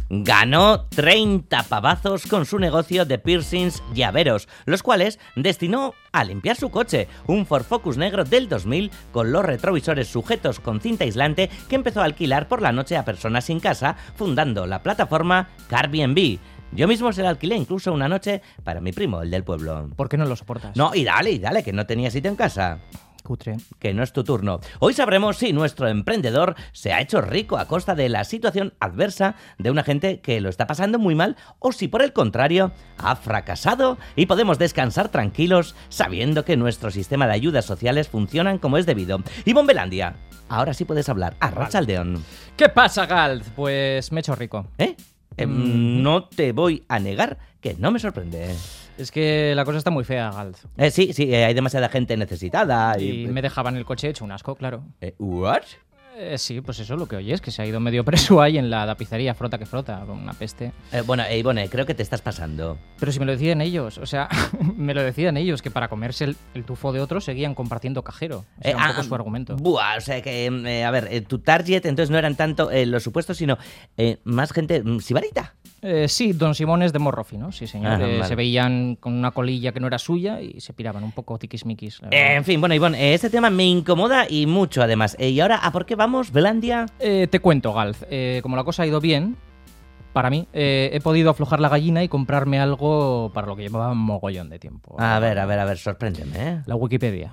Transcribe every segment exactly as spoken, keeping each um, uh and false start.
ganó treinta pavazos con su negocio de piercings llaveros, los cuales destinó a limpiar su coche, un Ford Focus negro del dos mil con los retrovisores sujetos con cinta aislante que empezó a alquilar por la noche a personas sin casa, fundando la plataforma Airbnb. Yo mismo se la alquilé incluso una noche para mi primo, el del pueblo. ¿Por qué no lo soportas? No, y dale, y dale, que no tenía sitio en casa. Cutre. Que no es tu turno. Hoy sabremos si nuestro emprendedor se ha hecho rico a costa de la situación adversa de una gente que lo está pasando muy mal o si por el contrario ha fracasado y podemos descansar tranquilos sabiendo que nuestro sistema de ayudas sociales funcionan como es debido. Y Bombelandia, ahora sí puedes hablar. Arratsaldeon. ¿Qué pasa, Galt? Pues me he hecho rico. ¿Eh? Eh, mm. No te voy a negar que no me sorprende. Es que la cosa está muy fea, Galt. Eh, sí, sí, eh, hay demasiada gente necesitada. Y, y me dejaban el coche hecho un asco, claro. Eh, ¿What? Eh, sí, pues eso, lo que oyes, que se ha ido medio preso ahí en la tapicería, frota que frota, con una peste. Eh, bueno, eh, Ivone, creo que te estás pasando. Pero si me lo decían ellos, o sea, me lo decían ellos, que para comerse el, el tufo de otros seguían compartiendo cajero. O sea, eh, un poco ah, su argumento. Buah, o sea que, eh, a ver, eh, tu target entonces no eran tanto eh, los supuestos, sino eh, más gente mm, sibarita. Eh, sí, Don Simones de Morrofi, ¿no? Sí, señor. Ajá, eh, vale. Se veían con una colilla que no era suya y se piraban un poco tiquismiquis. Eh, en fin, bueno, Ivonne, eh, este tema me incomoda y mucho, además. Eh, ¿Y ahora a por qué vamos, Belandia? Eh, te cuento, Galz. Eh, como la cosa ha ido bien, para mí, eh, he podido aflojar la gallina y comprarme algo para lo que llevaba un mogollón de tiempo. A ver, a ver, a ver, sorpréndeme, ¿eh? La Wikipedia.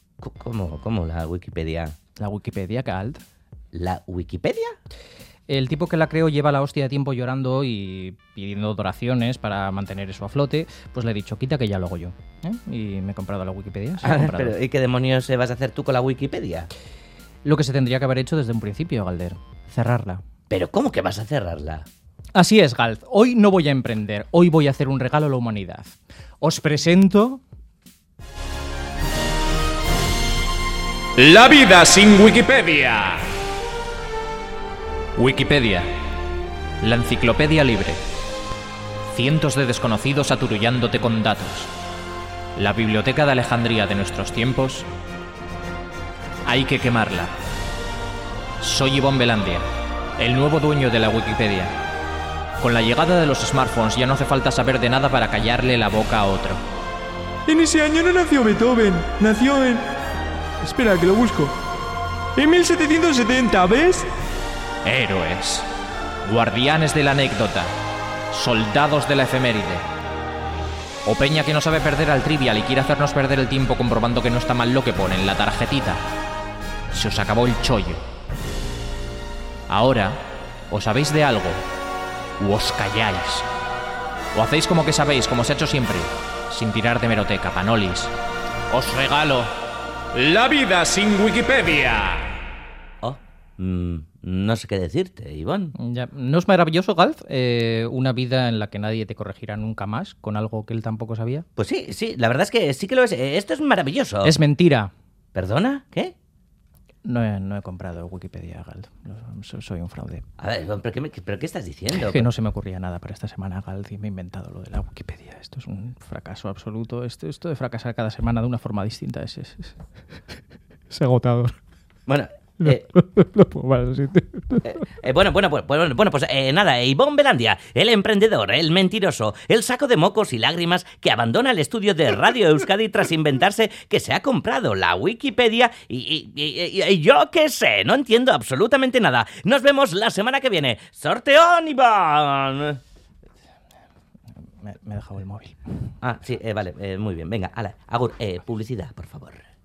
¿Cómo? ¿Cómo la Wikipedia? La Wikipedia, Galt. ¿La Wikipedia? El tipo que la creó lleva la hostia de tiempo llorando y pidiendo donaciones para mantener eso a flote. Pues le he dicho, quita que ya lo hago yo. ¿eh? Y me he comprado la Wikipedia. Sí, ah, pero ¿y qué demonios vas a hacer tú con la Wikipedia? Lo que se tendría que haber hecho desde un principio, Galder. Cerrarla. ¿Pero cómo que vas a cerrarla? Así es, Galt. Hoy no voy a emprender. Hoy voy a hacer un regalo a la humanidad. Os presento... La vida sin Wikipedia. Wikipedia, la enciclopedia libre. Cientos de desconocidos aturullándote con datos. La biblioteca de Alejandría de nuestros tiempos. Hay que quemarla. Soy Ivonne Belandia, el nuevo dueño de la Wikipedia. Con la llegada de los smartphones ya no hace falta saber de nada para callarle la boca a otro. En ese año no nació Beethoven, nació en... Espera, que lo busco. En mil setecientos setenta, ¿ves? Héroes, guardianes de la anécdota, soldados de la efeméride. O peña que no sabe perder al trivial y quiere hacernos perder el tiempo comprobando que no está mal lo que pone en la tarjetita. Se os acabó el chollo. Ahora, ¿os sabéis de algo? ¿O os calláis? ¿O hacéis como que sabéis, como se ha hecho siempre? Sin tirar de meroteca, panolis. Os regalo la vida sin Wikipedia. Oh, mmm... No sé qué decirte, Ivonne. Ya, ¿no es maravilloso, Galz? Eh, una vida en la que nadie te corregirá nunca más con algo que él tampoco sabía. Pues sí, sí, la verdad es que sí que lo es. Esto es maravilloso. Es mentira. ¿Perdona? ¿Qué? No he, no he comprado Wikipedia, Galz. Soy un fraude. A ver, ¿pero qué, me, ¿pero qué estás diciendo? Es que no se me ocurría nada para esta semana, Galz, y me he inventado lo de la Wikipedia. Esto es un fracaso absoluto. Esto, esto de fracasar cada semana de una forma distinta es, es, es, es agotador. Bueno... No, eh, no puedo más, sí. eh, eh, bueno, bueno, bueno, bueno, bueno, pues eh, nada, Ivonne Belandia, el emprendedor, el mentiroso, el saco de mocos y lágrimas que abandona el estudio de Radio Euskadi tras inventarse que se ha comprado la Wikipedia y, y, y, y yo qué sé, no entiendo absolutamente nada. Nos vemos la semana que viene. ¡Sorteón, Ivonne! Me, me he dejado el móvil. Ah, sí, eh, vale, eh, muy bien. Venga, ala, Agur, eh, publicidad, por favor.